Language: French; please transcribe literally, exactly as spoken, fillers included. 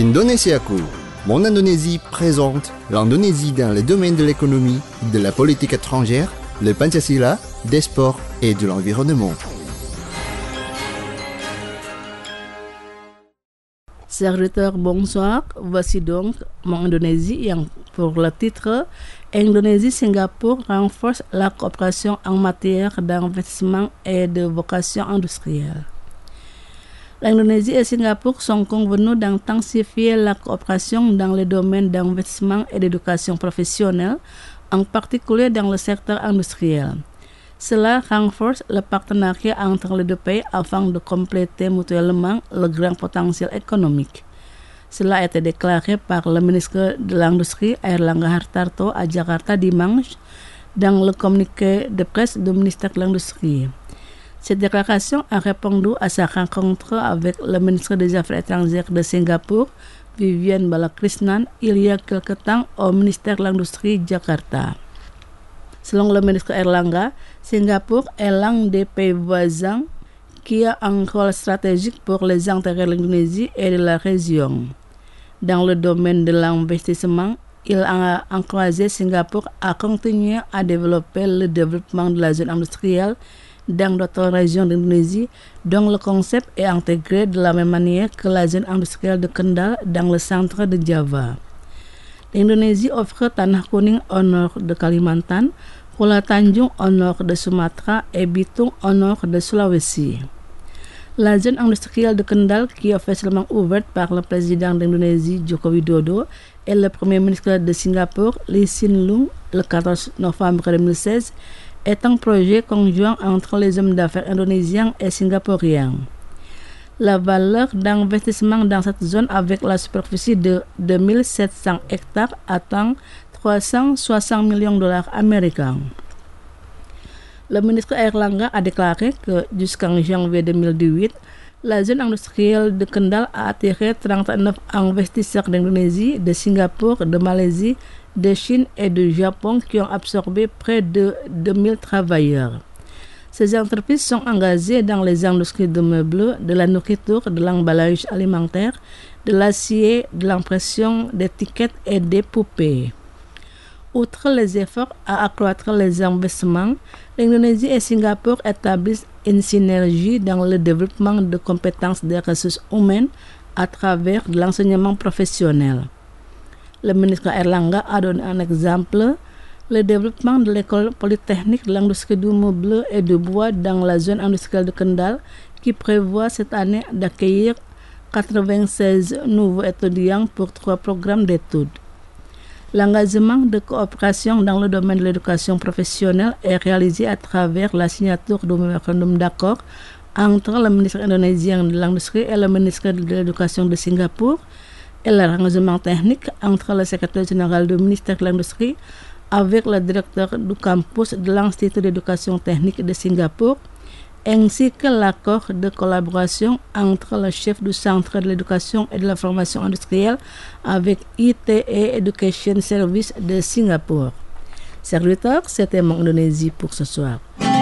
Indonesiaku. Mon Indonésie présente l'Indonésie dans le domaine de l'économie, de la politique étrangère, le Pancasila, des sports et de l'environnement. Chers auditeurs, bonsoir. Voici donc Mon Indonésie yang pour le titre Indonésie-Singapour renforce la coopération en matière d'investissement et de vocation industrielle. L'Indonésie et Singapour sont convenus d'intensifier la coopération dans les domaines d'investissement et d'éducation professionnelle, en particulier dans le secteur industriel. Cela renforce le partenariat entre les deux pays afin de compléter mutuellement le grand potentiel économique. Cela a été déclaré par le ministre de l'Industrie Airlangga Hartarto à Jakarta dimanche dans le communiqué de presse du ministère de l'Industrie. Cette déclaration a répondu à sa rencontre avec le ministre des Affaires étrangères de Singapour, Vivian Balakrishnan, il y a quelque temps au ministère de l'Industrie Jakarta. Selon le ministre Airlangga, Singapour est l'un des pays voisins qui a un rôle stratégique pour les intérêts de l'Indonésie et de la région. Dans le domaine de l'investissement, il a encouragé Singapour à continuer à développer le développement de la zone industrielle dans d'autres régions d'Indonésie, dont le concept est intégré de la même manière que la zone industrielle de Kendal dans le centre de Java. L'Indonésie offre Tanah Kuning au nord de Kalimantan, Pulau Tanjung au nord de Sumatra et Bitung au nord de Sulawesi. La zone industrielle de Kendal, qui est officiellement ouverte par le président d'Indonésie Joko Widodo et le premier ministre de Singapour Lee Hsien Loong le quatorze novembre deux mille seize, est un projet conjoint entre les hommes d'affaires indonésiens et singapouriens. La valeur d'investissement dans cette zone avec la superficie de deux mille sept cents hectares atteint trois cent soixante millions de dollars américains. Le ministre Airlangga a déclaré que jusqu'en janvier deux mille dix-huit, la zone industrielle de Kendal a attiré trente-neuf investisseurs d'Indonésie, de Singapour, de Malaisie, de Chine et du Japon qui ont absorbé près de deux mille travailleurs. Ces entreprises sont engagées dans les industries de meubles, de la nourriture, de l'emballage alimentaire, de l'acier, de l'impression d'étiquettes et des poupées. Outre les efforts à accroître les investissements, l'Indonésie et Singapour établissent une synergie dans le développement de compétences des ressources humaines à travers l'enseignement professionnel. Le ministre Airlangga a donné un exemple, le développement de l'école polytechnique de l'industrie du meuble et du bois dans la zone industrielle de Kendal, qui prévoit cette année d'accueillir quatre-vingt-seize nouveaux étudiants pour trois programmes d'études. L'engagement de coopération dans le domaine de l'éducation professionnelle est réalisé à travers la signature du mémorandum d'accord entre le ministre indonésien de l'Industrie et le ministre de l'Éducation de Singapour, et l'arrangement technique entre le secrétaire général du ministère de l'Industrie avec le directeur du campus de l'Institut d'éducation technique de Singapour, ainsi que l'accord de collaboration entre le chef du Centre de l'éducation et de la formation industrielle avec I T E Education Service de Singapour. Chers auditeurs, c'était Mon Indonésie pour ce soir.